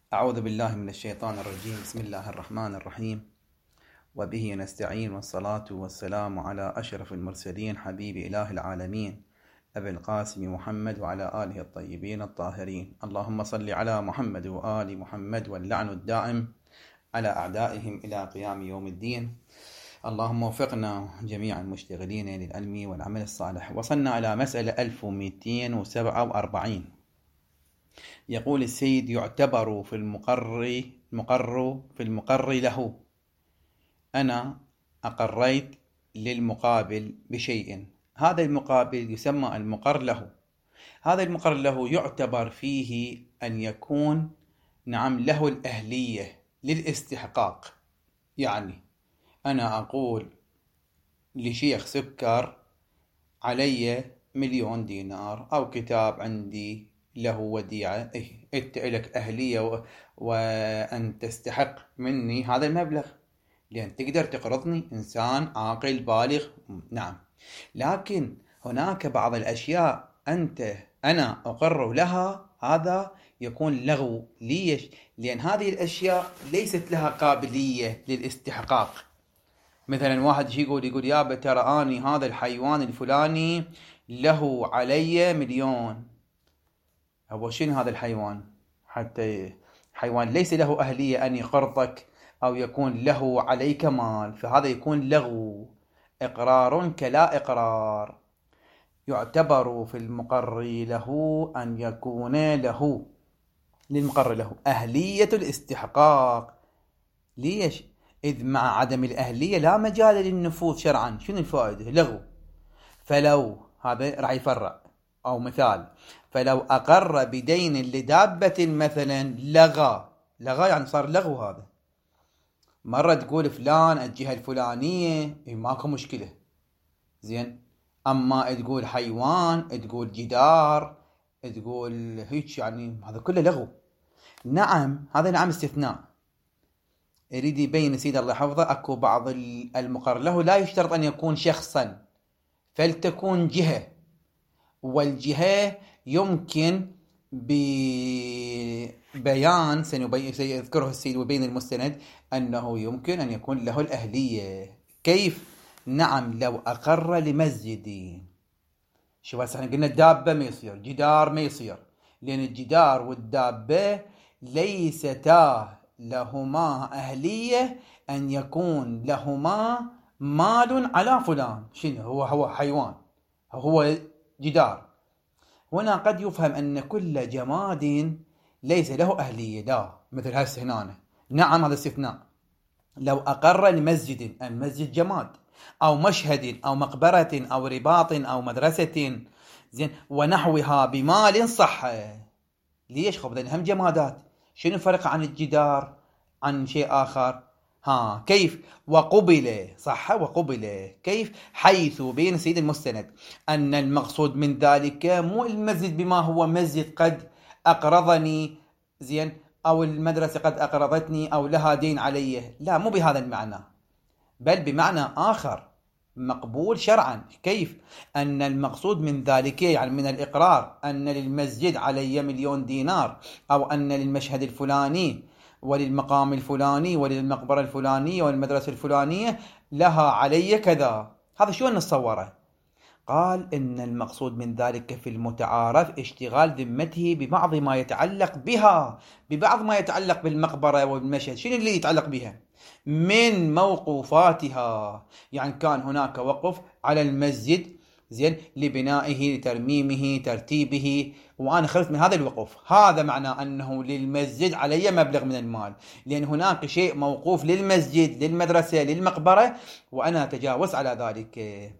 أعوذ بالله من الشيطان الرجيم. بسم الله الرحمن الرحيم، وبه نستعين، والصلاة والسلام على أشرف المرسلين حبيب إله العالمين أبي القاسم محمد وعلى آله الطيبين الطاهرين. اللهم صل على محمد وآل محمد، واللعن الدائم على أعدائهم إلى قيام يوم الدين. اللهم وفقنا جميع المشتغلين للعلم والعمل الصالح. وصلنا إلى مسألة 1247. يقول السيد: يعتبر في المقر له. أنا أقريت للمقابل بشيء، هذا المقابل يسمى المقر له. هذا المقر له يعتبر فيه أن يكون له الأهلية للاستحقاق. يعني أنا أقول لشيخ سكر: علي 1,000,000 دينار، أو كتاب عندي له وديعة، أنت لك أهلية وأن تستحق مني هذا المبلغ، لأن تقدر تقرضني، إنسان عاقل بالغ. نعم، لكن هناك بعض الأشياء أنا أقر لها، هذا يكون لغو. ليش؟ لأن هذه الأشياء ليست لها قابلية للاستحقاق. مثلا واحد يقول يابا ترى أني هذا الحيوان الفلاني له علي 1,000,000. هو شنو هذا الحيوان؟ حتى حيوان ليس له أهلية أن يقرضك أو يكون له عليك مال، فهذا يكون لغو، إقرار كلا إقرار. يعتبر في المقر له أن يكون له للمقر له أهلية الاستحقاق. ليش؟ إذ مع عدم الأهلية لا مجال للنفوذ شرعا. شنو الفائدة؟ لغو. فلو هذا راح يفرع، أو مثال: فلو أقر بدين لدابة مثلا لغى يعني صار لغو. هذا مرة تقول فلان الجهة الفلانية، ماكو مشكلة، زين. أما تقول حيوان، تقول جدار، تقول هيك، يعني هذا كله لغو. نعم، هذا نعم استثناء. يريد يبين سيد الله حفظه أكو بعض المقر له لا يشترط أن يكون شخصا، فلتكون جهة، والجهة يمكن ببيان سيذكره السيد وبين المستند أنه يمكن أن يكون له الأهلية. كيف؟ نعم، لو أقر لمسجد. شو بس احنا قلنا الدابة ما يصير، جدار ما يصير، لأن الجدار والدابة ليستا لهما أهلية أن يكون لهما مال على فلان. شنو هو حيوان، هو جدار. هنا قد يفهم أن كل جماد ليس له أهلية، لا، مثل هسه هنا. نعم، هذا استثناء. لو أقر لمسجد، المسجد جماد، أو مشهد، أو مقبرة، أو رباط، أو مدرسة، زين، ونحوها بمال صح. ليش؟ خب هم جمادات. شنو الفرق عن الجدار عن شيء آخر؟ كيف؟ وقبل صح. وقبل كيف؟ حيث بين سيد المستند أن المقصود من ذلك مو المسجد بما هو مسجد قد أقرضني، زين، أو المدرسة قد أقرضتني، أو لها دين علي. لا، مو بهذا المعنى، بل بمعنى آخر مقبول شرعا. كيف؟ أن المقصود من ذلك، يعني من الإقرار، أن للمسجد علي 1,000,000 دينار، أو أن للمشهد الفلاني وللمقام الفلاني وللمقبرة الفلانية والمدرسة الفلانية لها علي كذا. هذا شو نتصوره؟ قال إن المقصود من ذلك في المتعارف اشتغال ذمته ببعض ما يتعلق بها، ببعض ما يتعلق بالمقبرة والمشهد. شنو اللي يتعلق بها؟ من موقوفاتها. يعني كان هناك وقف على المسجد، زين، لبنائه، لترميمه، ترتيبه، وأنا خرجت من هذا الوقف. هذا معناه أنه للمسجد علي مبلغ من المال، لأن هناك شيء موقوف للمسجد، للمدرسة، للمقبرة، وأنا تجاوزت على ذلك.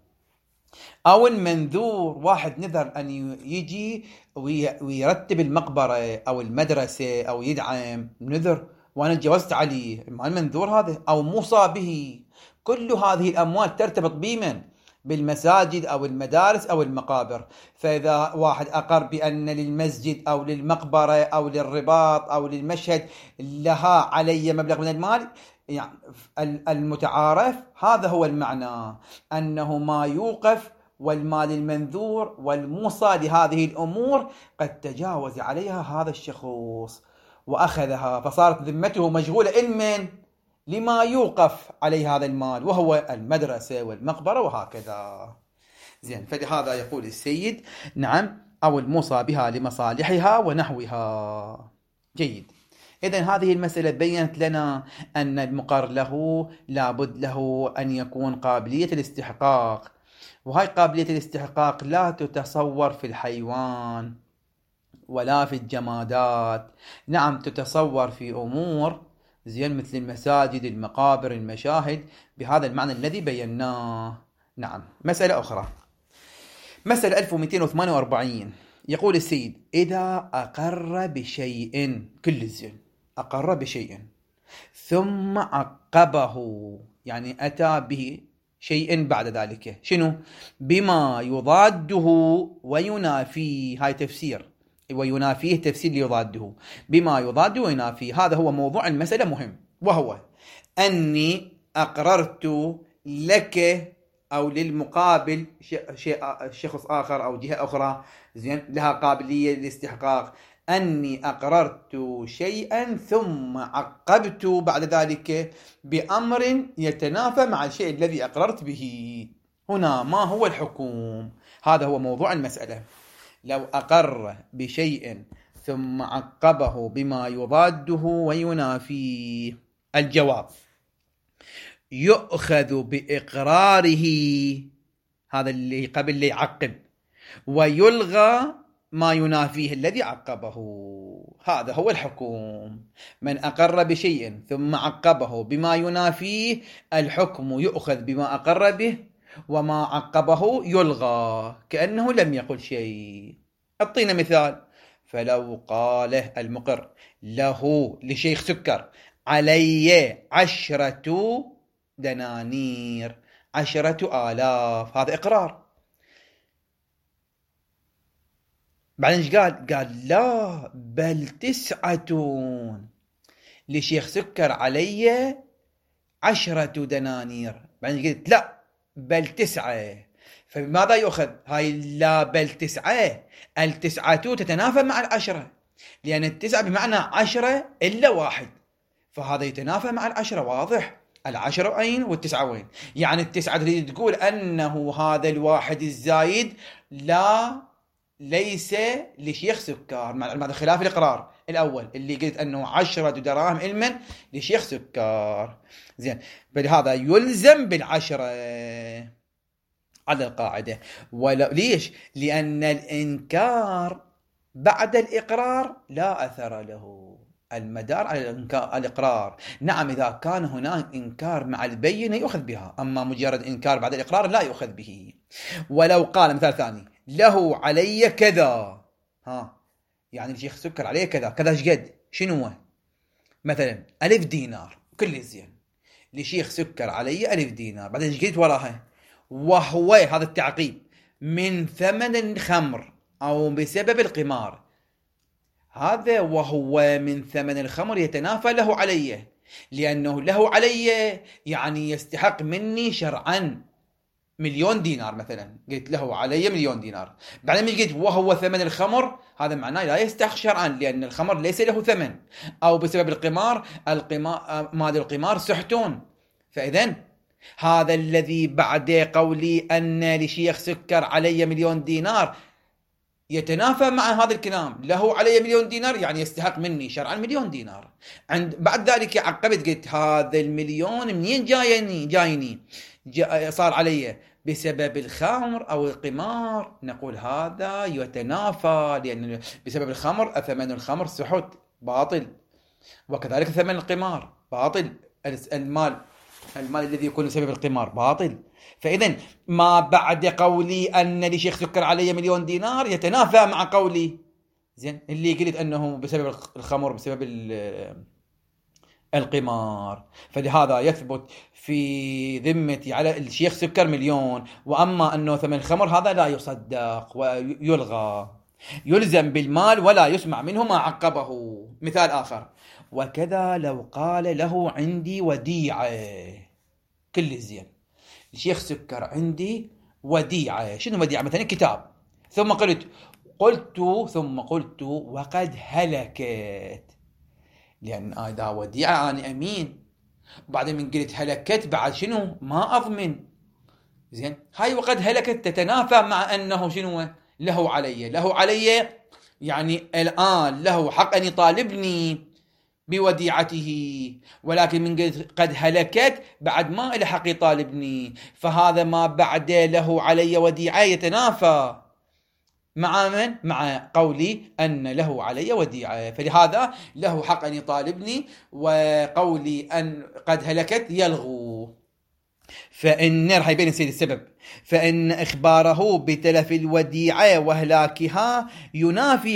أو المنذور، واحد نذر أن يجي ويرتب المقبرة أو المدرسة أو يدعم، نذر وأنا تجاوزت عليه، ما المنذور هذا. أو موصى به. كل هذه الأموال ترتبط بمن؟ بالمساجد أو المدارس أو المقابر. فإذا واحد أقر بأن للمسجد أو للمقبرة أو للرباط أو للمشهد لها علي مبلغ من المال، يعني المتعارف هذا هو المعنى، أنه ما يوقف والمال المنذور والموصى لهذه الأمور قد تجاوز عليها هذا الشخص. وأخذها، فصارت ذمته مشغولة علما لما يوقف عليه هذا المال، وهو المدرسة والمقبرة وهكذا. زين، فلهذا يقول السيد نعم أو الموصى بها لمصالحها ونحوها. جيد. إذن هذه المسألة بيّنت لنا أن المقر له لابد له أن يكون قابلية الاستحقاق، وهاي قابلية الاستحقاق لا تتصور في الحيوان ولا في الجمادات، نعم تتصور في أمور زين مثل المساجد، المقابر، المشاهد، بهذا المعنى الذي بيناه. نعم. مسألة أخرى، مسألة 1248، يقول السيد إذا أقر بشيء، كل زين أقر بشيء ثم عقبه، يعني أتى به شيء بعد ذلك، شنو؟ بما يضاده وينافيه، هاي تفسير، وينافيه تفسير ليضاده، بما يضاده وينافيه. هذا هو موضوع المسألة مهم، وهو أني أقررت لك أو للمقابل شخص آخر أو جهة أخرى زين لها قابلية للاستحقاق، أني أقررت شيئا ثم عقبت بعد ذلك بأمر يتنافى مع الشيء الذي أقررت به. هنا ما هو الحكم؟ هذا هو موضوع المسألة. لو أقر بشيء ثم عقبه بما يضاده وينافيه، الجواب يؤخذ بإقراره، هذا اللي قبل اللي يعقب، ويلغى ما ينافيه الذي عقبه. هذا هو الحكم. من أقر بشيء ثم عقبه بما ينافيه، الحكم يؤخذ بما أقر به، وما عقبه يلغى كأنه لم يقل شيء. أعطينا مثال. فلو قال المقر له لشيخ سكر علي 10 دنانير، 10,000، هذا إقرار. بعدين ايش قال؟ قال لا بل 9 لشيخ سكر علي 10 دنانير. بعدين قلت لا بل 9. فماذا يؤخذ؟ هاي لا بل 9، 9 تتنافى مع 10، لأن 9 بمعنى 10 إلا 1، فهذا يتنافى مع 10. واضح؟ 10 أين و9 وين؟ يعني 9 تريد تقول أنه هذا الواحد الزايد ليس لشيخ سكر، مع خلاف الإقرار الأول اللي قلت أنه 10 دراهم علما لشيخ سكر. زين، فلهذا يلزم بال10 على القاعدة. ليش؟ لأن الإنكار بعد الإقرار لا أثر له، المدار على الإقرار. نعم إذا كان هناك إنكار مع البينة يؤخذ بها، أما مجرد إنكار بعد الإقرار لا يؤخذ به. ولو قال مثال ثاني له علي كذا، يعني الشيخ سكر عليه كذا كذا، ايش قد؟ شنو هو؟ مثلا 1000 دينار، كل زين لشيخ سكر علي 1000 دينار. بعدين ايش قلت وراها؟ وهو، هذا التعقيب، من ثمن الخمر أو بسبب القمار. هذا وهو من ثمن الخمر يتنافى له علي، لأنه له علي يعني يستحق مني شرعا 1,000,000 دينار مثلا، قلت له علي 1,000,000 دينار. بعدين قلت وهو ثمن الخمر، هذا معناه لا يستحق شرعا، لأن الخمر ليس له ثمن، أو بسبب القمار، مال القمار سحتون. فإذن هذا الذي بعد قولي أن لشيخ سكر علي 1,000,000 دينار يتنافى مع هذا الكلام، له علي 1,000,000 دينار يعني يستحق مني شرعا 1,000,000 دينار. بعد ذلك عقبت قلت هذا 1,000,000 منين جايني صار علي بسبب الخمر أو القمار، نقول هذا يتنافى، لأن بسبب الخمر ثمن الخمر سحت باطل، وكذلك ثمن القمار باطل، المال الذي يكون بسبب القمار باطل. فإذن ما بعد قولي أن لشيخ سكر علي 1,000,000 دينار يتنافى مع قولي زين اللي قلت أنه بسبب الخمر بسبب القمار. فلهذا يثبت في ذمتي على الشيخ سكر 1,000,000، وأما أنه ثمن الخمر هذا لا يصدق ويلغى، يلزم بالمال ولا يسمع منه ما عقبه. مثال آخر، وكذا لو قال له عندي وديعة، كل زين الشيخ سكر عندي وديعة. شنو وديعة؟ مثلا كتاب، ثم قلت وقد هلكت، لأن إذا وديعة أنا أمين، وبعدين من قلت هلكت بعد شنو ما أضمن. زين، هاي وقد هلكت تتنافى مع أنه شنو له علي، يعني الآن له حق أن يطالبني بوديعته، ولكن من قلت قد هلكت بعد ما له حق يطالبني، فهذا ما بعد له علي وديعة يتنافى مع من؟ مع قولي أن له علي وديعة، فلهذا له حق أن يطالبني، وقولي أن قد هلكت يلغو. فإن راح يبين سيد السبب، فإن إخباره بتلف الوديعة وهلاكها ينافي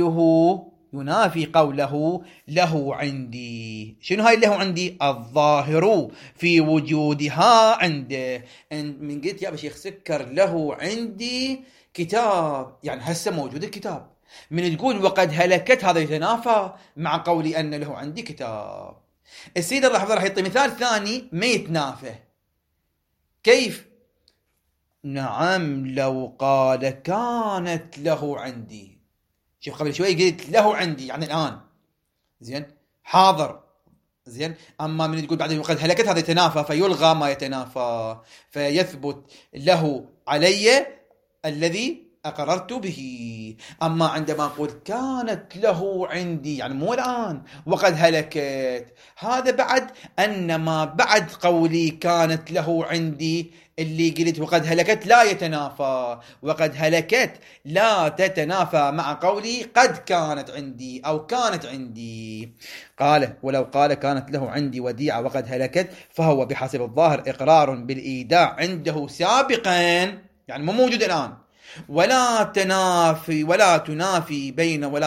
قوله له عندي. شنو هاي له عندي؟ الظاهر في وجودها عنده. من قلت يا شيخ سكر له عندي كتاب، يعني هسه موجود الكتاب. من تقول وقد هلكت هذا يتنافى مع قولي أن له عندي كتاب. السيد الله حفظه راح يعطي مثال ثاني ما يتنافى. كيف؟ نعم لو قال كانت له عندي. شوف قبل شوي قلت له عندي يعني الآن، زين حاضر، زين. أما من تقول بعدين وقد هلكت هذا يتنافى، فيلغى ما يتنافى، فيثبت له علي الذي أقررت به. أما عندما أقول كانت له عندي يعني مو الآن وقد هلكت، هذا بعد أن ما بعد قولي كانت له عندي اللي قلت وقد هلكت لا يتنافى، وقد هلكت لا تتنافى مع قولي قد كانت عندي أو كانت عندي. قال ولو قال كانت له عندي وديعة وقد هلكت فهو بحسب الظاهر إقرار بالإيداع عنده سابقا، يعني مو موجود الآن، ولا تنافي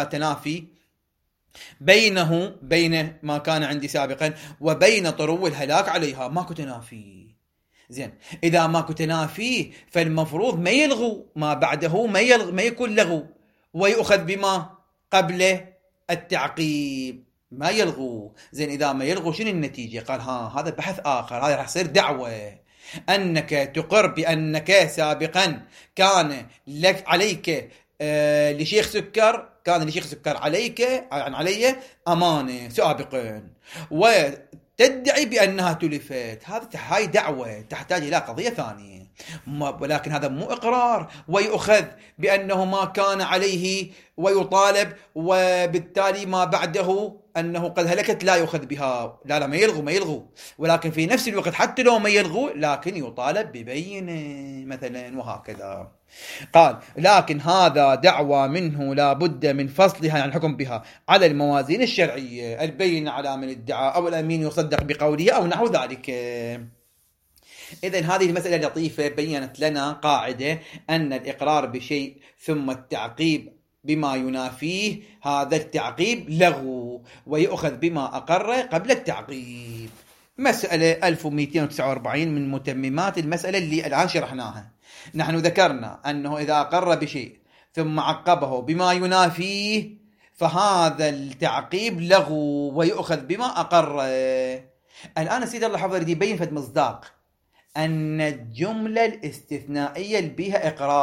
بين ما كان عندي سابقا وبين طرو الهلاك عليها. ماكو تنافي. زين، إذا ماكو تنافي فالمفروض ما يلغو ما بعده، ما يكون لغو، ويؤخذ بما قبل التعقيب، ما يلغو. زين، إذا ما يلغو شنو النتيجة؟ قال هذا بحث آخر، هذا راح يصير دعوة أنك تقر بأنك سابقا كان لك عليك لشيخ سكر، كان لشيخ سكر عليك عن علي أمانة سابقا، وتدعي بأنها تلفت. هاي دعوة تحتاج إلى قضية ثانية، ولكن هذا مو إقرار ويؤخذ بأنه ما كان عليه ويطالب، وبالتالي ما بعده أنه قد هلكت لا يؤخذ بها. لا ما يلغو، ولكن في نفس الوقت حتى لو ما يلغو لكن يطالب ببينه مثلا، وهكذا. قال لكن هذا دعوى منه لا بد من فصلها عن الحكم بها على الموازين الشرعية، البينة على من ادعى أو الأمين يصدق بقوله أو نحو ذلك. إذن هذه المسألة لطيفة، بيّنت لنا قاعدة أن الإقرار بشيء ثم التعقيب بما ينافيه هذا التعقيب لغو، ويؤخذ بما أقر قبل التعقيب. مسألة 1249 من متممات المسألة اللي الآن شرحناها. نحن ذكرنا أنه إذا أقر بشيء ثم عقبه بما ينافيه فهذا التعقيب لغو ويؤخذ بما أقر. الآن السيد الله حفظه يبين فد مصداق أن الجملة الاستثنائية اللي بها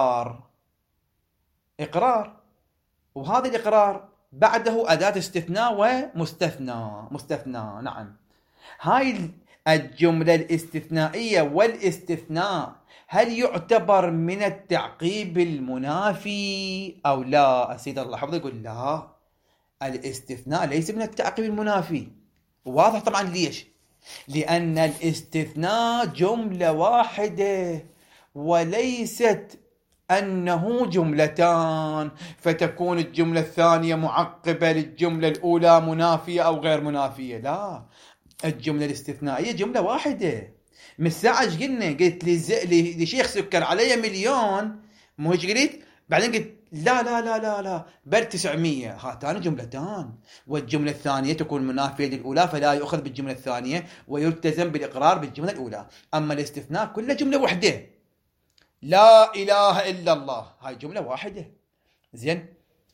إقرار، وهذا الإقرار بعده أداة استثناء مستثنى. نعم، هاي الجملة الاستثنائية والاستثناء هل يعتبر من التعقيب المنافي أو لا؟ السيد الله حفظه يقول لا، الاستثناء ليس من التعقيب المنافي. واضح طبعا ليش؟ لأن الاستثناء جملة واحدة وليست أنه جملتان، فتكون الجملة الثانية معقبة للجملة الأولى منافية أو غير منافية. لا، الجملة الاستثنائية جملة واحدة. من الساعة قلت لشيخ سكر علي مليون، مو هيك قلت؟ بعدين قلت لا بل 900. هاتان جملتان، والجملة الثانية تكون منافية للأولى فلا يؤخذ بالجملة الثانية ويلتزم بالإقرار بالجملة الأولى. أما الاستثناء كله جملة واحدة، لا إله إلا الله، هاي جملة واحدة. زين،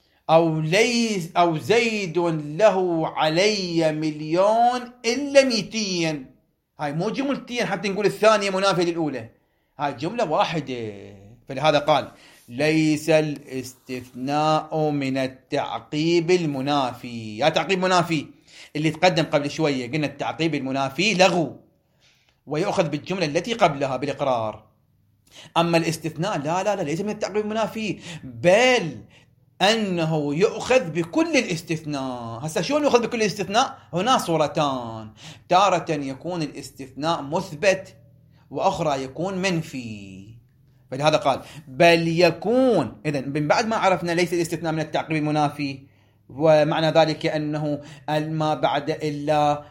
أو زيد له علي مليون إلا 200، هاي مو جملتين حتى نقول الثانية منافية للأولى، هاي جملة واحدة. فلهذا قال ليس الاستثناء من التعقيب المنافي. يا تعقيب منافي اللي تقدم قبل شوية قلنا التعقيب المنافي لغو ويؤخذ بالجملة التي قبلها بالإقرار. أما الاستثناء لا ليس من التعقيب المنافي، بل أنه يؤخذ بكل الاستثناء. هسا شلون يؤخذ بكل الاستثناء؟ هنا صورتان، تارة يكون الاستثناء مثبت وأخرى يكون منفي. فلهذا قال بل يكون. إذن من بعد ما عرفنا ليس الاستثناء من التعقيب المنافي، ومعنى ذلك أنه ما بعد إلا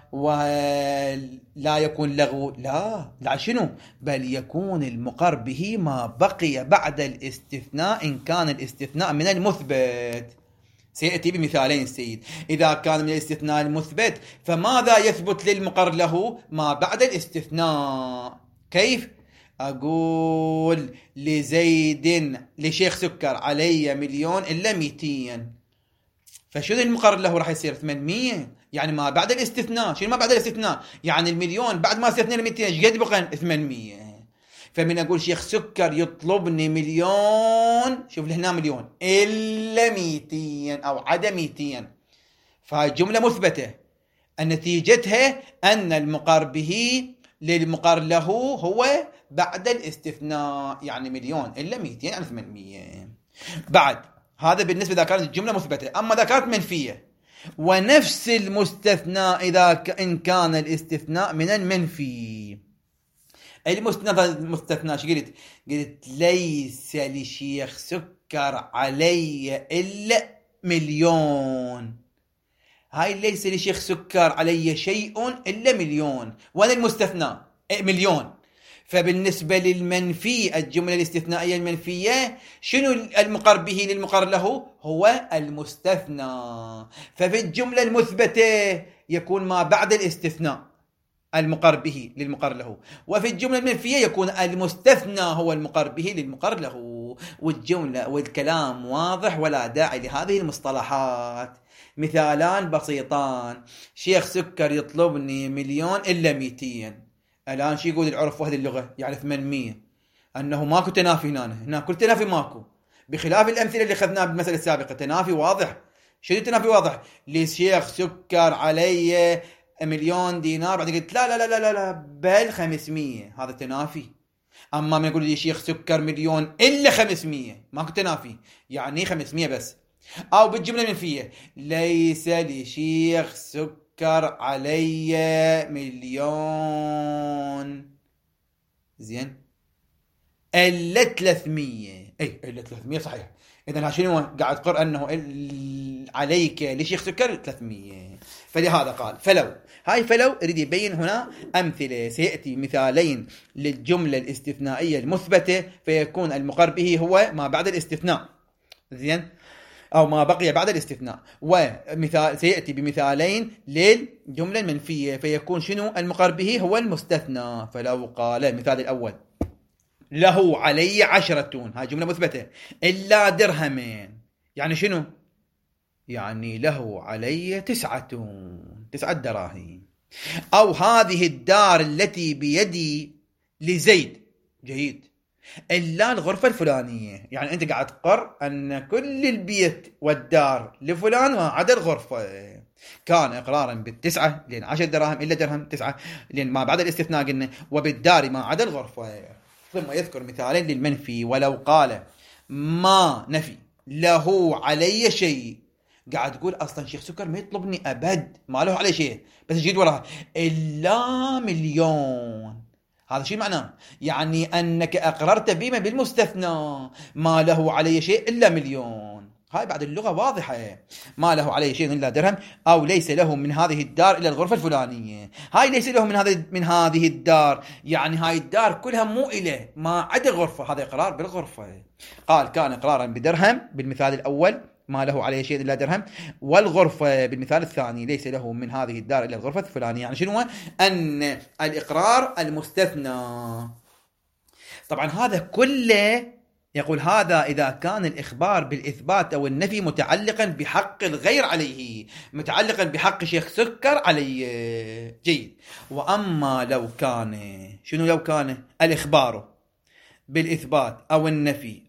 ولا يكون لغو، لا شنو؟ بل يكون المقر به ما بقي بعد الاستثناء إن كان الاستثناء من المثبت. سيأتي بمثالين السيد. إذا كان من الاستثناء المثبت فماذا يثبت للمقر له؟ ما بعد الاستثناء. كيف؟ أقول لزيد لشيخ سكر علي 1,000,000 إلا 200، فشو المقر له راح يصير 800، يعني ما بعد الاستثناء. شنو ما بعد الاستثناء؟ يعني 1,000,000 بعد ما استثنينا 200 ايش قد بقى؟ 800. فمن اقول شيخ سكر يطلبني 1,000,000، شوف لهنا 1,000,000 الا 200 او عدا 200، فهاي جمله مثبته. نتيجتها ان المقر به للمقر له هو بعد الاستثناء، يعني 1,000,000 الا 200 يعني 800. بعد هذا بالنسبة إذا كانت الجملة مثبتة. أما إذا كانت منفية، ونفس المستثناء إن كان الاستثناء من المنفي. المستثناء شو قلت؟ قلت ليس لشيخ سكر علي إلا 1,000,000. هاي ليس لشيخ سكر علي شيء إلا 1,000,000، وأنا المستثناء 1,000,000. فبالنسبة للمنفي، الجملة الاستثنائية المنفية، شنو المقر به للمقر له؟ هو المستثنى. ففي الجملة المثبتة يكون ما بعد الاستثناء المقر به للمقر له، وفي الجملة المنفية يكون المستثنى هو المقر به للمقر له. والجملة والكلام واضح ولا داعي لهذه المصطلحات. مثالان بسيطان. شيخ سكر يطلبني 1,000,000 إلا 200. الآن شو يقول العرف وهذه اللغة؟ يعني 800. أنه ماكو تنافي هنا كل تنافي ماكو، بخلاف الأمثلة اللي أخذناها بالمسألة السابقة تنافي واضح. شو التنافي واضح؟ لشيخ سكر علي 1,000,000 دينار، بعد قلت لا بل 500، هذا تنافي. أما من يقول لي شيخ سكر 1,000,000 إلا 500 ماكو تنافي، يعني 500 بس. أو بالجملة المنفية ليس لشيخ سكر علي 1,000,000 زين إلا 300. أي إلا 300 صحيح. إذن شنو قاعد تقر أنه عليك لشيخ سكر 300. فلهذا قال فلو. هاي فلو يريد يبين هنا أمثلة. سيأتي مثالين للجملة الاستثنائية المثبتة، فيكون المقر به هو ما بعد الاستثناء، زين، أو ما بقي بعد الاستثناء. ومثال سيأتي بمثالين للجملة المنفية، فيكون شنو المقر به هو المستثنى. فلو قال المثال الأول له علي 10، هاي جملة مثبتة، إلا درهمين، يعني شنو؟ يعني له علي 9 دراهم. أو هذه الدار التي بيدي لزيد، جيد، إلا الغرفة الفلانية، يعني أنت قاعد تقر أن كل البيت والدار لفلان ما عدا الغرفة. كان إقرارا بال9 لأن 10 دراهم إلا درهم 9 لأن ما بعد الاستثناء قلنا، وبالدار ما عدا الغرفة. ثم يذكر مثالين للمنفي. ولو قال ما نفي له علي شيء، قاعد تقول أصلا شيخ سكر ما يطلبني أبد، ما له علي شيء، بس يجيد وراها إلا 1,000,000. هذا شيء معناه؟ يعني أنك أقررت بما بالمستثنى ما له علي شيء إلا 1,000,000. هاي بعد اللغة واضحة، ما له علي شيء إلا درهم، أو ليس له من هذه الدار إلا الغرفة الفلانية. هاي ليس له من هذه الدار، يعني هاي الدار كلها مو إله ما عدا غرفة، هذا إقرار بالغرفة. قال كان إقرارا بدرهم بالمثال الأول، ما له عليه شيء إلا درهم، والغرفة بالمثال الثاني ليس له من هذه الدار إلا الغرفة الفلانية. يعني شنو؟ أن الإقرار المستثنى. طبعا هذا كله يقول هذا إذا كان الإخبار بالإثبات أو النفي متعلقا بحق الغير عليه، متعلقا بحق شيخ سكر عليه، جيد. وأما لو كان، شنو لو كان الإخبار بالإثبات أو النفي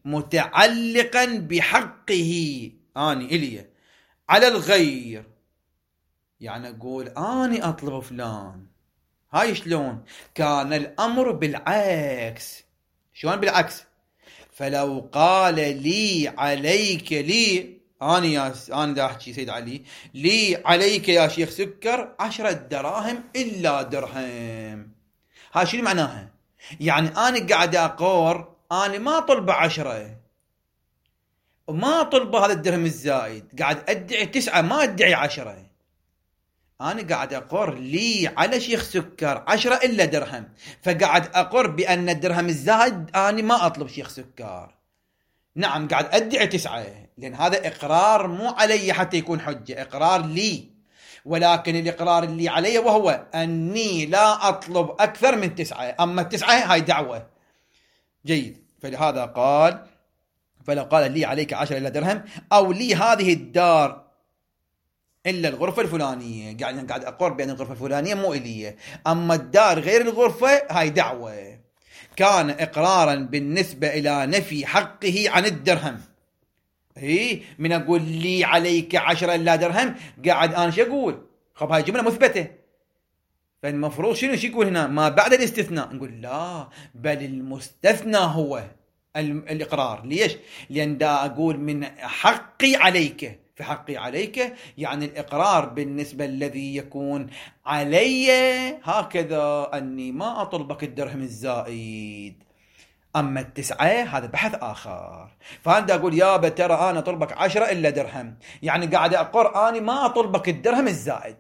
متعلقا بحقه إليه على الغير، يعني أقول أني أطلب فلان. هاي شلون؟ كان الأمر بالعكس. شلون بالعكس؟ فلو قال لي عليك لي، أنا دا أحكي سيد علي، لي عليك يا شيخ سكر 10 دراهم إلا درهم. هاي شنو معناها؟ يعني أنا قاعد أقور، أنا ما طلبه 10 وما طلبه هذا الدرهم الزايد، قاعد أدعي 9 ما أدعي 10. أنا قاعد أقر لي على شيخ سكر 10 إلا درهم، فقاعد أقر بأن الدرهم الزايد أنا ما أطلب شيخ سكر. نعم قاعد أدعي 9، لأن هذا إقرار مو علي حتى يكون حجة، إقرار لي، ولكن الإقرار اللي علي وهو أني لا أطلب أكثر من 9، أما 9 هاي دعوة. جيد. فلهذا قال فلو قال لي عليك 10 إلا درهم، أو لي هذه الدار إلا الغرفة الفلانية، قاعد أقر بأن الغرفة الفلانية مو إلي، أما الدار غير الغرفة هاي دعوة. كان إقرارا بالنسبة إلى نفي حقه عن الدرهم. من أقول لي عليك 10 إلا درهم، قاعد أنا شو أقول؟ خب هاي جملة مثبتة، فالمفروض شنو يقول هنا؟ ما بعد الاستثناء. نقول لا، بل المستثنى هو الإقرار. ليش؟ لأن دا أقول من حقي عليك، في حقي عليك يعني الإقرار بالنسبة الذي يكون علي هكذا، أني ما أطلبك الدرهم الزائد. أما 9 هذا بحث آخر. فأنا أقول يابا ترى أنا أطلبك 10 إلا درهم، يعني قاعد أقر أنا ما أطلبك الدرهم الزائد.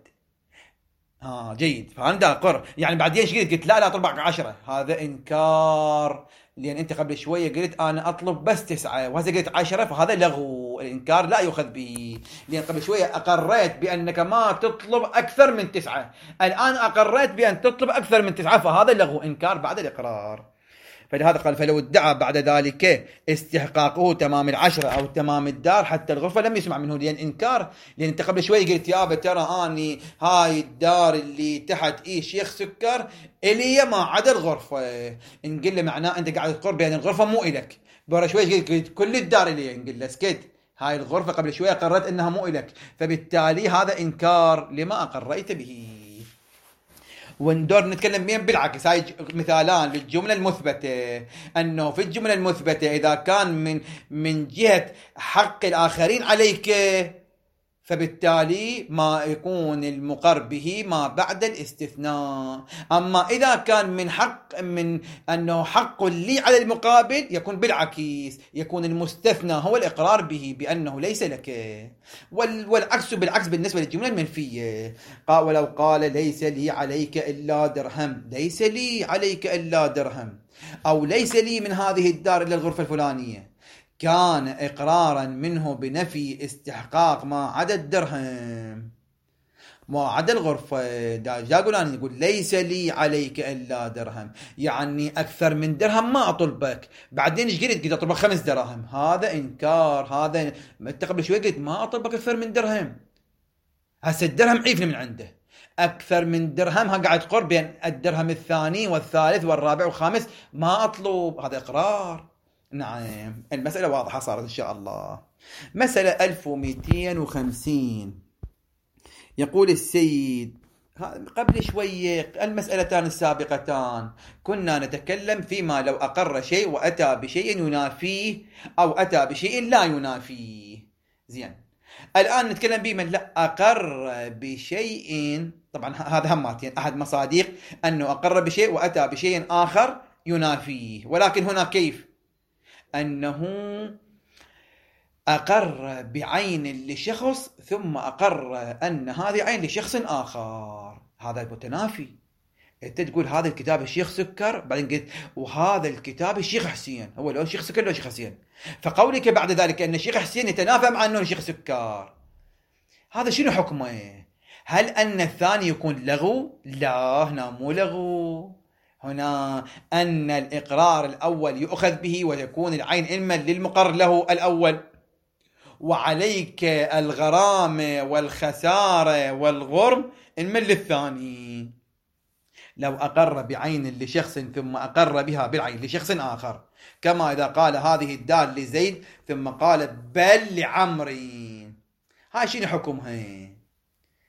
جيد. فأنا أقر يعني بعدين قلت لا أطلبك 10، هذا إنكار، لأن أنت قبل شوية قلت أنا أطلب بس 9، وهذا قلت 10، فهذا لغو. الإنكار لا يؤخذ به، لأن قبل شوية أقريت بأنك ما تطلب أكثر من 9، الآن أقريت بأن تطلب أكثر من 9، فهذا لغو، إنكار بعد الإقرار. فلهذا قال فلو ادعى بعد ذلك استحقاقه تمام 10 أو تمام الدار حتى الغرفة لم يسمع منه، لأن إنكار. لأن أنت قبل شوي قلت يابا ترى أني هاي الدار اللي تحت شيخ سكر إلي ما عدا الغرفة. نقول له معناه أنت قاعد تقر بأن الغرفة مو إلك. برا شوي قلت كل الدار إلي، نقول له اسكت، هاي الغرفة قبل شوي قررت أنها مو إلك، فبالتالي هذا إنكار لما أقريت به. وندور نتكلم بين بالعكس. هاي مثالان للجملة المثبتة، أنه في الجملة المثبتة إذا كان من جهة حق الآخرين عليك، فبالتالي ما يكون المقر به ما بعد الاستثناء. أما إذا كان من أنه حق لي على المقابل، يكون بالعكس، يكون المستثنى هو الإقرار به بأنه ليس لك. والعكس بالعكس بالنسبة للجملة المنفية. ولو قال ليس لي عليك إلا درهم، ليس لي عليك إلا درهم، أو ليس لي من هذه الدار إلا الغرفة الفلانية، كان إقرارا منه بنفي استحقاق ما عدا الدرهم ما عدا الغرفة. يقول ليس لي عليك إلا درهم، يعني أكثر من درهم ما أطلبك. بعدين إيش قلت أطلبك 5 دراهم، هذا إنكار. هذا أنت قبل شوي قلت ما أطلبك أكثر من درهم، هسه الدرهم عيفني من عنده. أكثر من درهم ها قاعد تقر بين الدرهم الثاني والثالث والرابع والخامس ما أطلب، هذا إقرار. نعم المسألة واضحة صارت إن شاء الله. مسألة 1250. يقول السيد قبل شوية المسألتان السابقتان كنا نتكلم فيما لو أقر شيء وأتى بشيء ينافيه أو أتى بشيء لا ينافيه. زين، الآن نتكلم بمن لا أقر بشيء. طبعا هذا هماتين أحد مصادق أنه أقر بشيء وأتى بشيء آخر ينافيه، ولكن هنا كيف؟ أنه أقر بعين لشخص ثم أقر أن هذه عين لشخص آخر، هذا المتنافي. أنت تقول هذا الكتاب الشيخ سكر، بعدين قلت وهذا الكتاب الشيخ حسين، هو لو الشيخ سكر لو الشيخ حسين، فقولك بعد ذلك أن الشيخ حسين يتنافى مع أنه الشيخ سكر، هذا شنو حكمه؟ هل أن الثاني يكون لغو؟ لا، هنا مو لغو، هنا أن الإقرار الأول يؤخذ به ويكون العين إما للمقر له الأول، وعليك الغرامة والخسارة والغرم إما للثاني. لو أقر بعين لشخص ثم أقر بها بالعين لشخص آخر، كما إذا قال هذه الدار لزيد ثم قال بل لعمري، هاي شنو حكمها؟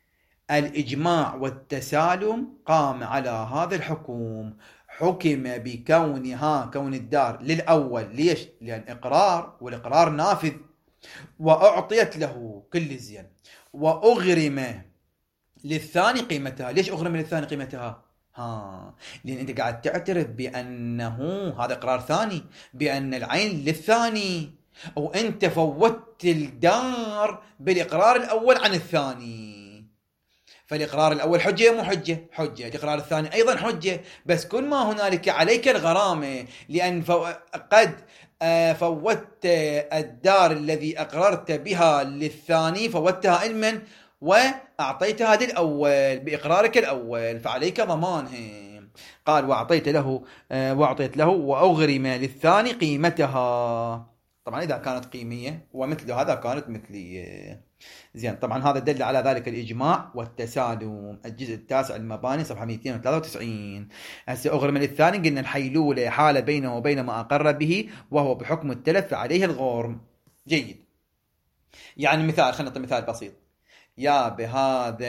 الإجماع والتسالم قام على هذا الحكم، حكم بكونها كون الدار للأول. ليش؟ لأن إقرار، والإقرار نافذ، وأعطيت له كل زين، وأغرم للثاني قيمتها. ليش أغرم للثاني قيمتها؟ لأن أنت قاعد تعترف بأنه هذا إقرار ثاني، بأن العين للثاني، وأنت فوتت الدار بالإقرار الأول عن الثاني. فالإقرار الأول حجة مو حجة؟ حجة. الإقرار الثاني أيضا حجة، بس كل ما هنالك عليك الغرامة، لأن قد فوتت الدار الذي أقررت بها للثاني، فوتها علما وأعطيتها للأول بإقرارك الأول، فعليك ضمانها. قال وأعطيت له وأغرم للثاني قيمتها. طبعا إذا كانت قيمية، ومثل هذا كانت مثلية. زين، طبعا هذا دل على ذلك الإجماع والتسالم، الجزء التاسع المباني صفحة 293. هسه أغرم للثاني قلنا الحيلولة حال بينه وبين ما أقر به وهو بحكم التلف فعليه الغرم. جيد. يعني مثال، خلينا نعطي مثال بسيط. يا بهذا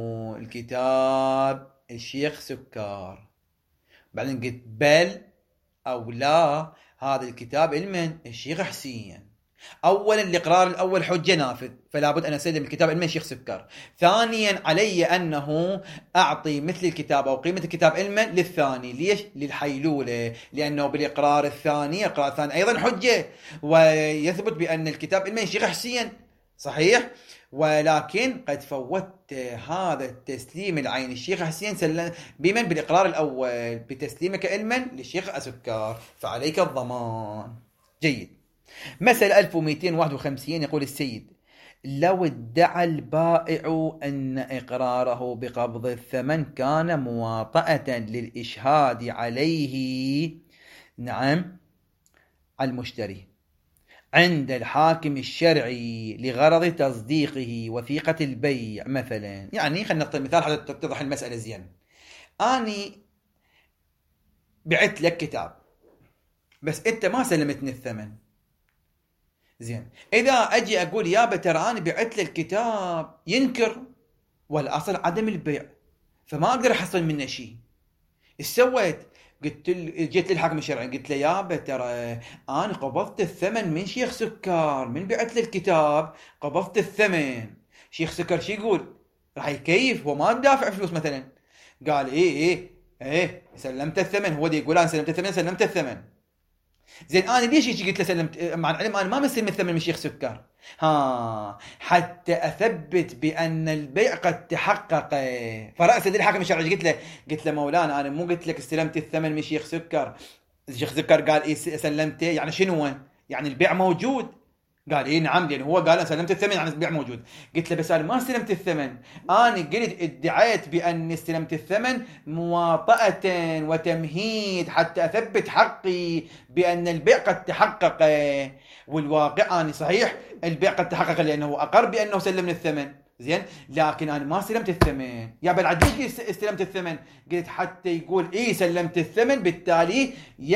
الكتاب الشيخ سكر، بعدين قلت بل أو لا، هذا الكتاب لمن؟ الشيخ حسين. أولا الإقرار الأول حجة نافذ، فلا بد أن أسلم الكتاب علما شيخ سكر. ثانيا علي أنه أعطي مثل الكتاب أو قيمة الكتاب علما للثاني. ليش؟ للحيلولة، لأنه بالإقرار الثاني، الإقرار الثاني أيضا حجة، ويثبت بأن الكتاب علما شيخ حسين. صحيح؟ ولكن قد فوت هذا التسليم العين الشيخ حسين بمن؟ بالإقرار الأول، بتسليمك علما للشيخ سكر، فعليك الضمان. جيد. مسألة 1251 يقول السيد: لو ادعى البائع أن إقراره بقبض الثمن كان مواطأة للإشهاد عليه، نعم، على المشتري عند الحاكم الشرعي لغرض تصديقه وثيقة البيع مثلا. يعني خلينا نعطي مثال حتى تتضح المسألة زين. أني بعت لك كتاب، بس أنت ما سلمتني الثمن. زين، إذا أجي أقول يابا ترى أنا بعت له الكتاب، ينكر، والأصل عدم البيع، فما أقدر أحصل منه شيء. إيش سويت؟ جيت للحاكم الشرعي قلت له يابا ترى أنا قبضت الثمن من شيخ سكر، من بعت له الكتاب قبضت الثمن. شيخ سكر شو يقول؟ راح يكيف، هو ما دافع فلوس مثلا. قال إيه سلمت الثمن. هو دي يقول أنا سلمت الثمن، سلمت الثمن. زين، انا ليش قلت له سلمت، مع العلم انا ما مستلم الثمن من شيخ سكر؟ حتى اثبت بان البيع قد تحقق. فرأسا الحاكم الشرعي قلت له مولانا انا مو قلت لك استلمت الثمن من شيخ سكر. شيخ سكر قال إيه سلمته، يعني شنو؟ يعني البيع موجود. قال إيه نعم، لأن هو قال أنا سلمت الثمن يعني البيع موجود. قلت له بس أنا ما استلمت الثمن، أنا قلت ادعيت بأني استلمت الثمن مواطأة وتمهيد حتى أثبت حقي بأن البيع قد تحقق. والواقع أنا صحيح البيع قد تحقق لأنه أقر بأنه سلمني الثمن. زين، لكن أنا ما استلمت الثمن. يا بل ليش استلمت الثمن؟ قلت حتى يقول إيه سلمت الثمن، بالتالي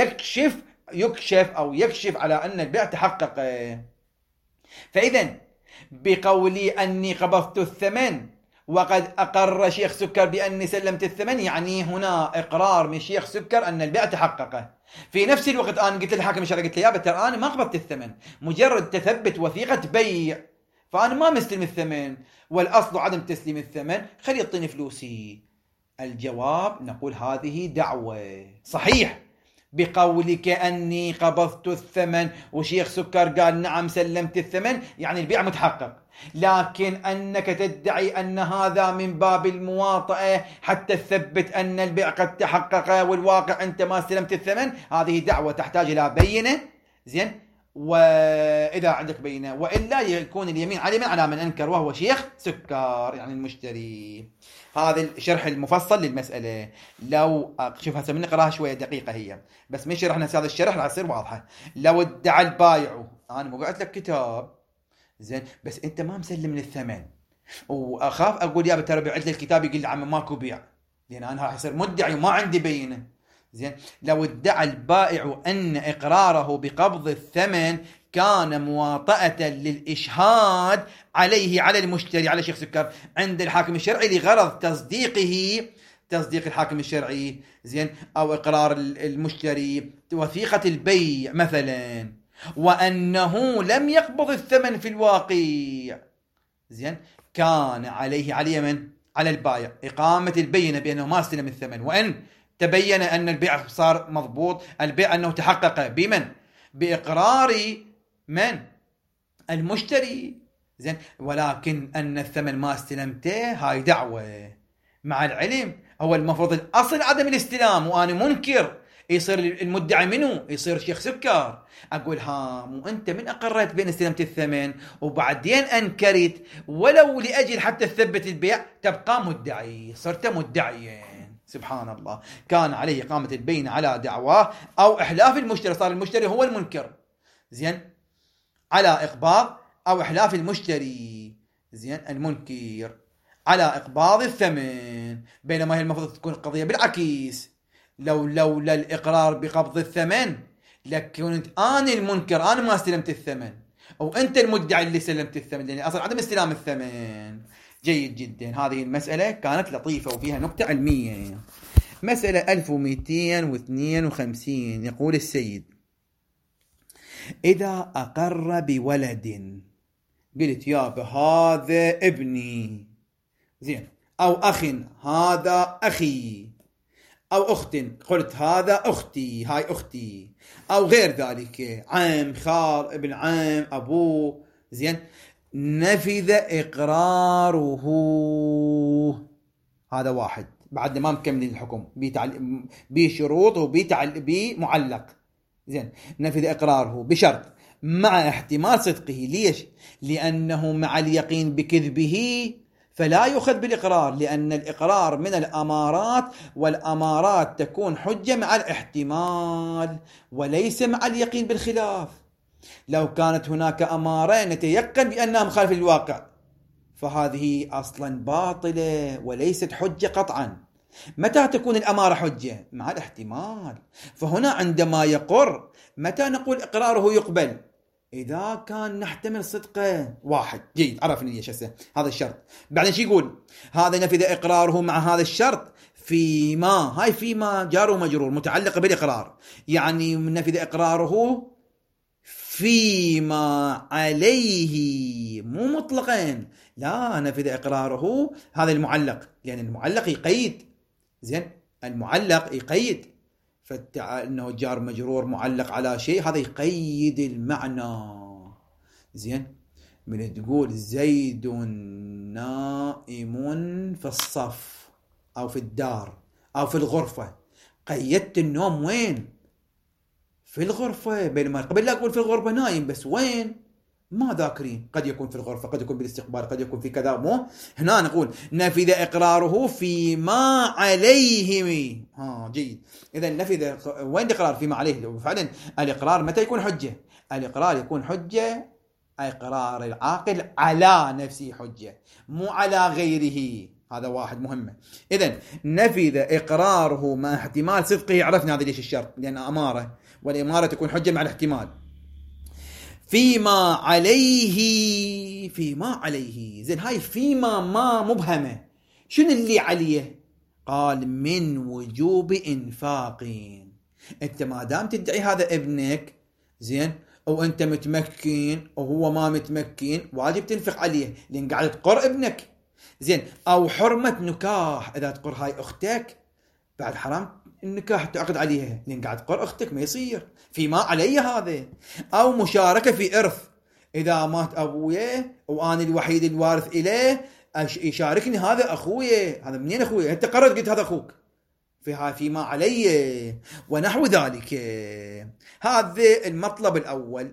يكشف على أن البيع تحقق. فإذا بقولي أني قبضت الثمن وقد أقر شيخ سكر بأني سلمت الثمن، يعني هنا إقرار من شيخ سكر أن البيع تحقق. في نفس الوقت أنا قلت للحاكم الشرعي قلت له يا ترى أنا ما قبضت الثمن، مجرد تثبت وثيقة بيع، فأنا ما مستلم الثمن، والأصل عدم تسليم الثمن، خلي يعطيني فلوسي. الجواب نقول هذه دعوة. صحيح بقولك أني قبضت الثمن وشيخ سكر قال نعم سلمت الثمن، يعني البيع متحقق، لكن أنك تدعي أن هذا من باب المواطأة حتى تثبت أن البيع قد تحقق والواقع أنت ما استلمت الثمن، هذه دعوة تحتاج إلى بينة. زين، وإذا عندك بينة، وإلا يكون اليمين على من أنكر وهو شيخ سكر يعني المشتري. هذا الشرح المفصل للمسألة. لو شوف هسه بنقراها شوية دقيقة هي، بس من شرحنا هذا الشرح راح يصير واضحة. لو ادعى البايع أنا مو بعت لك كتاب، زين، بس أنت ما مسلم الثمن، وأخاف أقول يا ترى بعت لي الكتاب، يقول لي عم ماكو بيع، لأن أنا راح يصير مدعي وما عندي بينة. زين، لو ادعى البائع أن إقراره بقبض الثمن كان مواطأة للإشهاد عليه على المشتري على شيخ سكر عند الحاكم الشرعي لغرض تصديق الحاكم الشرعي زين، أو إقرار المشتري وثيقة البيع مثلا، وأنه لم يقبض الثمن في الواقع زين، كان عليه من على البائع إقامة البينة بأنه ما استلم الثمن، وإن تبين أن البيع صار مضبوط، البيع أنه تحقق بمن؟ بإقرار من؟ المشتري زين، ولكن أن الثمن ما استلمته هاي دعوة، مع العلم هو المفروض الأصل عدم الاستلام وأنا منكر، يصير المدعي منه يصير شيخ سكر، أقول مو أنت من أقررت بين استلمت الثمن وبعدين أنكرت ولو لأجل حتى تثبت البيع تبقى مدعي، صرت مدعيا. سبحان الله. كان عليه إقامة البينة على دعواه أو إحلاف المشتري، صار المشتري هو المنكر زين على إقباض، أو إحلاف المشتري زين المنكر على إقباض الثمن، بينما هي المفروض تكون القضية بالعكس، لولا الإقرار بقبض الثمن لكنت أنا المنكر، أنا ما استلمت الثمن، أو أنت المدعي اللي استلمت الثمن، لأن أصلا عدم استلام الثمن. جيد جدا. هذه المسألة كانت لطيفة وفيها نكتة علمية. مسألة 1252 يقول السيد: إذا أقر بولد قلت يابا هذا ابني زين، أو أخ هذا أخي، أو أخت قلت هذا أختي هاي أختي، أو غير ذلك، عم خال ابن عم أبوه زين، نفذ إقراره. هذا واحد بعد ما مكمل الحكم بشروط وبمعلق زين، نفذ إقراره بشرط مع احتمال صدقه. ليش؟ لأنه مع اليقين بكذبه فلا يؤخذ بالإقرار، لأن الإقرار من الأمارات، والأمارات تكون حجة مع الاحتمال وليس مع اليقين بالخلاف. لو كانت هناك أمارة نتيقن بأنها مخالفة للواقع فهذه أصلا باطلة وليست حجة قطعا. متى تكون الأمارة حجة؟ مع الاحتمال. فهنا عندما يقر متى نقول إقراره يقبل؟ إذا كان نحتمل صدقه. واحد. جيد، عرفنا ليش هسه هذا الشرط. بعدين شو يقول؟ هذا نفذ إقراره مع هذا الشرط فيما، هاي فيما جار ومجرور متعلقة بالإقرار، يعني نفذ إقراره فيما عليه، مو مطلقا، لا، نفذ إقراره هذا المعلق، لأن المعلق يقيد زين، المعلق يقيد، فإنه جار مجرور معلق على شيء هذا يقيد المعنى زين. من تقول زيد نائم في الصف أو في الدار أو في الغرفة، قيدت النوم وين؟ في الغرفة، بينما قبل لا أقول في الغرفة نايم، بس وين؟ ما ذاكرين، قد يكون في الغرفة، قد يكون بالاستقبال، قد يكون في كذا، مو هنا نقول نفذ إقراره فيما عليه. جيد. إذا نفذ وين الإقرار؟ فيما عليه. وفعلا الإقرار متى يكون حجة؟ الإقرار يكون حجة، إقرار العاقل على نفسه حجة، مو على غيره. هذا واحد مهمة. إذا نفذ إقراره مع احتمال صدقه. عرفنا هذا ليش الشرط، لأن أمارة، والإمارة تكون حجة مع الاحتمال. فيما عليه، فيما عليه زين، هاي فيما ما مبهمة. شنو اللي عليه؟ قال من وجوب إنفاق. أنت ما دام تدعي هذا ابنك زين، أو أنت متمكن وهو ما متمكن، واجب تنفق عليه، لأن قاعد تقر ابنك زين. أو حرمة نكاح، إذا تقر هاي أختك بعد حرام النكاح تعقد عليها، لأن قاعد تقر أختك، ما يصير فيما علي هذا. أو مشاركة في إرث، إذا مات أبويا وأنا الوحيد الوارث إليه يشاركني هذا أخويا. هذا منين أخويا؟ أنت قررت قلت هذا أخوك، فيما علي ونحو ذلك. هذا المطلب الأول،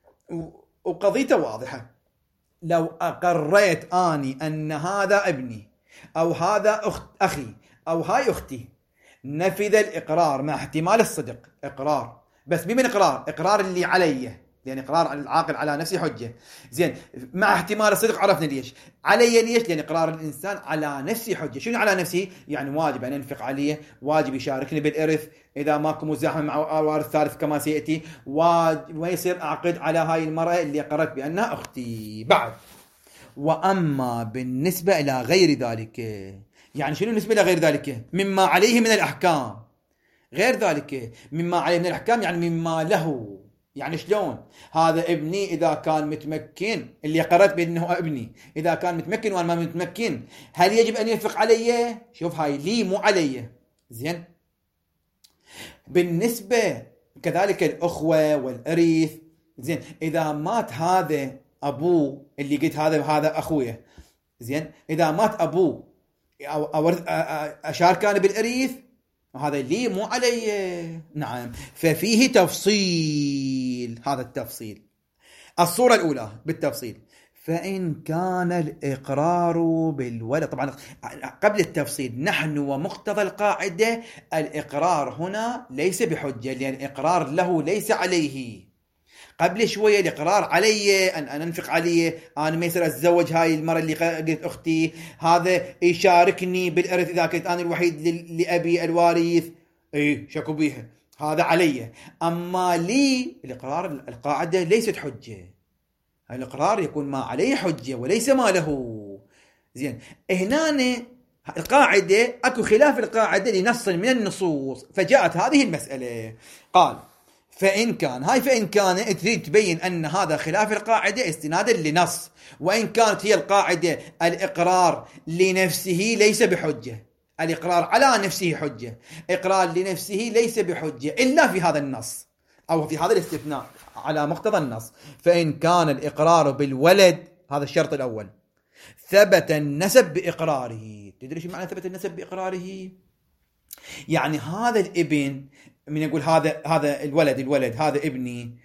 وقضيته واضحة. لو أقريت أني أن هذا ابني أو هذا أخي أو هاي أختي، نفذ الإقرار مع احتمال الصدق. إقرار بس بمن إقرار؟ إقرار اللي علي لأن إقرار العاقل على نفسه حجة. زين، مع احتمال الصدق عرفنا ليش. علي ليش؟ لأن إقرار الإنسان على نفسه حجة. شنو على نفسه؟ يعني واجب أن أنفق عليه، واجب يشاركني بالإرث إذا ماكو مزاحمة مع وارث ثالث كما سيأتي، وما يصير أعقد على هاي المرأة اللي قررت بأنها أختي. بعد، وأما بالنسبة إلى غير ذلك، يعني شنو بالنسبة إلى غير ذلك؟ مما عليه من الأحكام. غير ذلك مما عليه من الأحكام يعني مما له. يعني شلون؟ هذا ابني إذا كان متمكن، اللي قررت بأنه ابني إذا كان متمكن وأنا ما متمكن، هل يجب أن ينفق علي؟ شوف، هاي لي مو علي. زين، بالنسبة كذلك الأخوة والإرث. زين، إذا مات هذا أبوه اللي قلت هذا أخويا، زين، إذا مات أبوه أو أشارك أنا بالإرث، هذا لي مو علي. نعم، ففيه تفصيل. هذا التفصيل الصورة الأولى بالتفصيل. فإن كان الإقرار بالولد، طبعا قبل التفصيل نحن ومقتضى القاعدة الإقرار هنا ليس بحجة، لأن الإقرار له ليس عليه. قبل شوية الإقرار علي أن أنفق عليه، أنا ما يصير أتزوج هاي المرة اللي قلت أختي، هذا يشاركني بالإرث إذا كنت أنا الوحيد لأبي الوارث، شكو بيها، هذا علي. أما لي الإقرار القاعدة ليست حجة، الإقرار يكون ما عليه حجة وليس ما له. زين، هنا القاعدة أكو خلاف القاعدة لنص من النصوص، فجاءت هذه المسألة. قال فإن كان تريد تبين أن هذا خلاف القاعدة استنادا لنص، وإن كانت هي القاعدة الإقرار لنفسه ليس بحجة، الإقرار على نفسه حجة، إقرار لنفسه ليس بحجة إلا في هذا النص أو في هذا الاستثناء على مقتضى النص. فإن كان الإقرار بالولد، هذا الشرط الأول، ثبت النسب بإقراره. تدري شو معنى ثبت النسب بإقراره؟ يعني هذا الابن، من يقول هذا الولد هذا ابني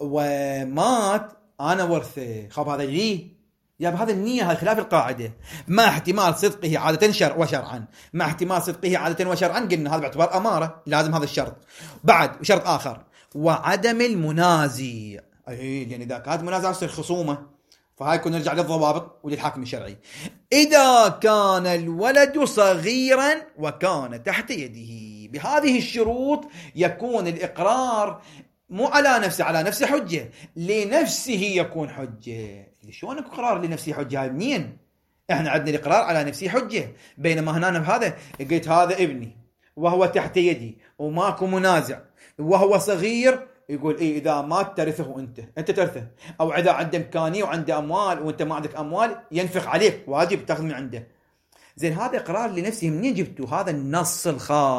ومات، أنا ورثه، خاب هذا لي يا بهذا النية، هذا خلاف القاعدة. مع احتمال صدقه عادة وشرعا، مع احتمال صدقه عادة وشرعا قلنا هذا باعتبار أمارة، لازم هذا الشرط. بعد شرط آخر، وعدم المنازع. يعني إذا كانت منازعة تصير خصومة، فهاي كنا نرجع للضوابط وللحاكم الشرعي. إذا كان الولد صغيرا وكان تحت يده، بهذه الشروط يكون الإقرار مو على نفسه حجة، لنفسه يكون حجة. شلون إقرار لنفسه حجة؟ هاي منين؟ إحنا عندنا الإقرار على نفسه حجة، بينما هنا بهذا قلت هذا ابني وهو تحت يدي وماكو منازع وهو صغير، يقول إذا مات ترثه أنت ترثه، أو إذا عنده إمكانية وعنده أموال وأنت ما عندك أموال ينفق عليك، واجب تأخذ من عنده. زين، هذا إقرار لنفسه منين جبته؟ هذا النص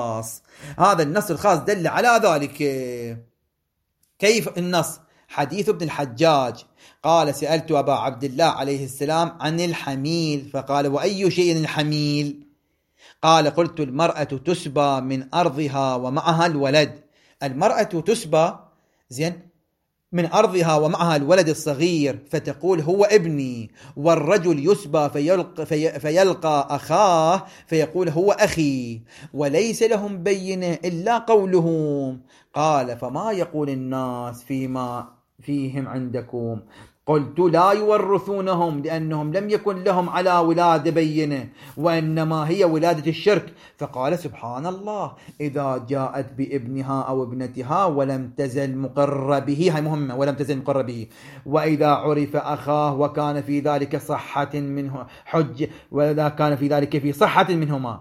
الخاص دل على ذلك. كيف النص؟ حديث ابن الحجاج قال سألت أبا عبد الله عليه السلام عن الحميل، فقال وأي شيء الحميل؟ قال قلت المرأة تسبى من أرضها ومعها الولد. المرأة تسبى، زين، من أرضها ومعها الولد الصغير، فتقول هو ابني، والرجل يسبى فيلقى أخاه فيقول هو أخي، وليس لهم بينة إلا قولهم. قال فما يقول الناس فيما فيهم عندكم؟ قلت لا يورثونهم لأنهم لم يكن لهم على ولادة بينة، وإنما هي ولادة الشرك. فقال سبحان الله، إذا جاءت بابنها أو ابنتها ولم تزل مقر به، هاي مهمة، ولم تزل مقر به، وإذا عرف أخاه وكان في ذلك صحة منه حج، وإذا كان في ذلك في صحة منهما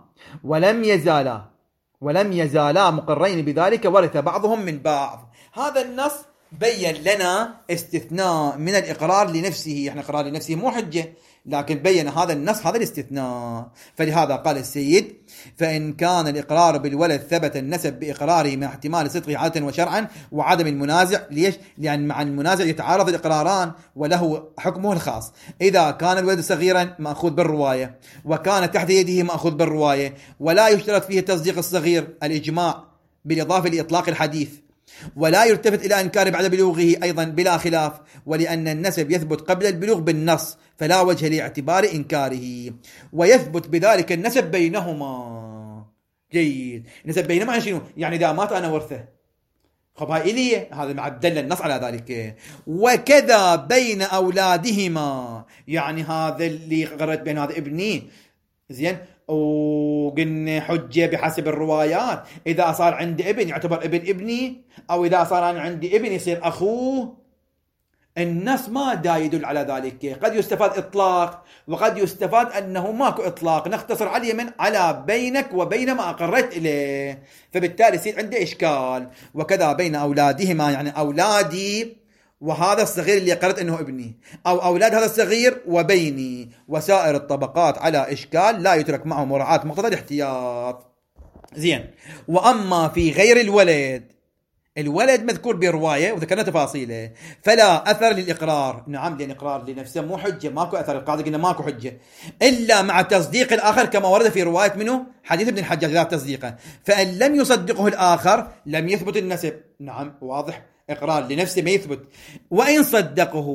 ولم يزالا مقرين بذلك ورث بعضهم من بعض. هذا النص بين لنا استثناء من الإقرار لنفسه. احنا إقرار لنفسه مو حجة، لكن بين هذا النص هذا الاستثناء. فلهذا قال السيد فإن كان الإقرار بالولد ثبت النسب بإقراره مع احتمال صدقه عادة وشرعا وعدم المنازع. ليش؟ لأن مع المنازع يتعارض الإقراران وله حكمه الخاص. إذا كان الولد صغيرا مأخوذ بالرواية، وكان تحت يده مأخوذ بالرواية، ولا يشترط فيه تصديق الصغير، الإجماع بالإضافة لإطلاق الحديث، ولا يلتفت إلى إنكار بعد بلوغه أيضا بلا خلاف، ولأن النسب يثبت قبل البلوغ بالنص فلا وجه لاعتبار إنكاره، ويثبت بذلك النسب بينهما. جيد، النسب بينهما يعني شنو؟ يعني إذا مات أنا ورثه، خب هاي إلي هذا مع دل النص على ذلك. وكذا بين أولادهما، يعني هذا اللي قررت بين هذا ابني زين، وقلنا حجة بحسب الروايات، إذا صار عندي ابن يعتبر ابن ابني، أو إذا صار أنا عندي ابن يصير أخوه. النص ما دا يدل على ذلك، قد يستفاد إطلاق وقد يستفاد أنه ماكو إطلاق، نختصر عليه من على بينك وبين ما أقرت إليه، فبالتالي يصير عنده إشكال. وكذا بين أولادهما، يعني أولادي وهذا الصغير اللي قررت أنه ابني، أو أولاد هذا الصغير وبيني، وسائر الطبقات على إشكال لا يترك معه مراعاة مقتضى الاحتياط. زين. وأما في غير الولد، الولد مذكور برواية وذكرنا تفاصيله، فلا أثر للإقرار. نعم، لأن إقرار لنفسه مو حجة، ماكو أثر، القاضي قلنا ماكو حجة إلا مع تصديق الآخر، كما ورد في رواية منه حديث ابن الحجاج لا تصديقه، فإن لم يصدقه الآخر لم يثبت النسب. نعم واضح، إقرار لنفسه ما يثبت. وإن صدقه،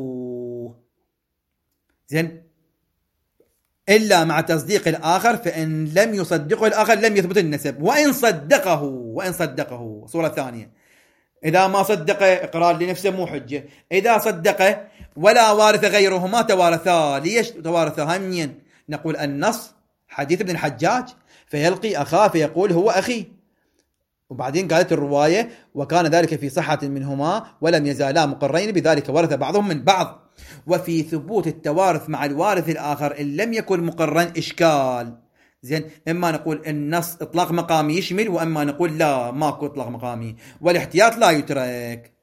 زين، إلا مع تصديق الآخر، فإن لم يصدقه الآخر لم يثبت النسب. وإن صدقه صورة ثانية، إذا ما صدق إقرار لنفسه مو حجة، إذا صدق ولا وارث غيره ما توارثا. ليش توارثا؟ همين نقول النص حديث ابن الحجاج، فيلقي أخاه فيقول هو أخي، وبعدين قالت الرواية وكان ذلك في صحة منهما ولم يزالا مقرين بذلك ورث بعضهم من بعض. وفي ثبوت التوارث مع الوارث الآخر إن لم يكن مقرن إشكال. زين، إما نقول النص إطلاق مقامي يشمل، وإما نقول لا ماكو إطلاق مقامي، والاحتياط لا يترك.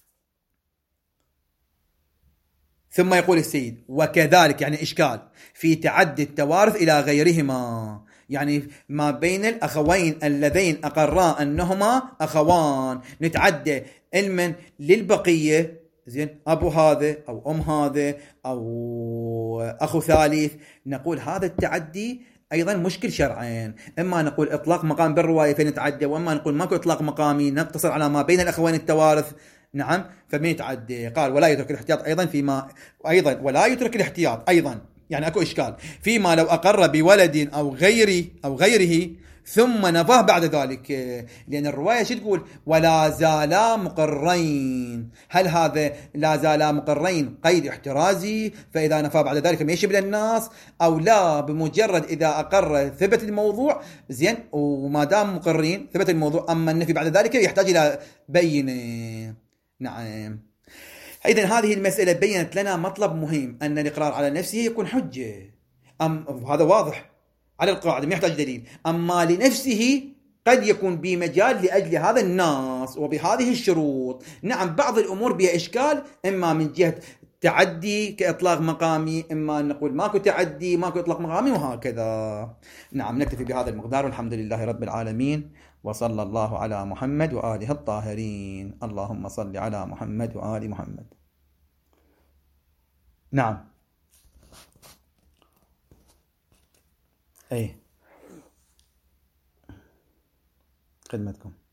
ثم يقول السيد وكذلك، يعني إشكال في تعدي التوارث إلى غيرهما، يعني ما بين الأخوين اللذين أقرا أنهما أخوان، نتعدى علما للبقية، زين، أبو هذا أو أم هذا أو أخو ثالث، نقول هذا التعدي أيضا مشكل شرعين. إما نقول إطلاق مقام بالرواية فنتعدى، وإما نقول ماكو إطلاق مقامي نقتصر على ما بين الأخوين التوارث. نعم، فمن يتعدى. قال ولا يترك الاحتياط أيضا فيما، أيضا ولا يترك الاحتياط أيضا، يعني أكو إشكال فيما لو أقر بولد أو غيره ثم نفاه بعد ذلك، لأن الرواية شو تقول؟ ولا زالا مقرين. هل هذا لا زالا مقرين قيد احترازي فإذا نفاه بعد ذلك ما يشبه الناس، أو لا بمجرد إذا أقر ثبت الموضوع، زين، وما دام مقرين ثبت الموضوع، أما النفي بعد ذلك يحتاج إلى بينة. نعم. إذن هذه المسألة بيّنت لنا مطلب مهم، أن الإقرار على نفسه يكون حجة، هذا واضح على القاعدة ما يحتاج دليل. أما لنفسه قد يكون بمجال لأجل هذا النص وبهذه الشروط. نعم، بعض الأمور بها إشكال، إما من جهة تعدي كإطلاق مقامي، إما نقول ماكو تعدي ماكو إطلاق مقامي، وهكذا. نعم، نكتفي بهذا المقدار، والحمد لله رب العالمين، وصلى الله على محمد وآله الطاهرين. اللهم صل على محمد وآل محمد. نعم. أي خدمتكم.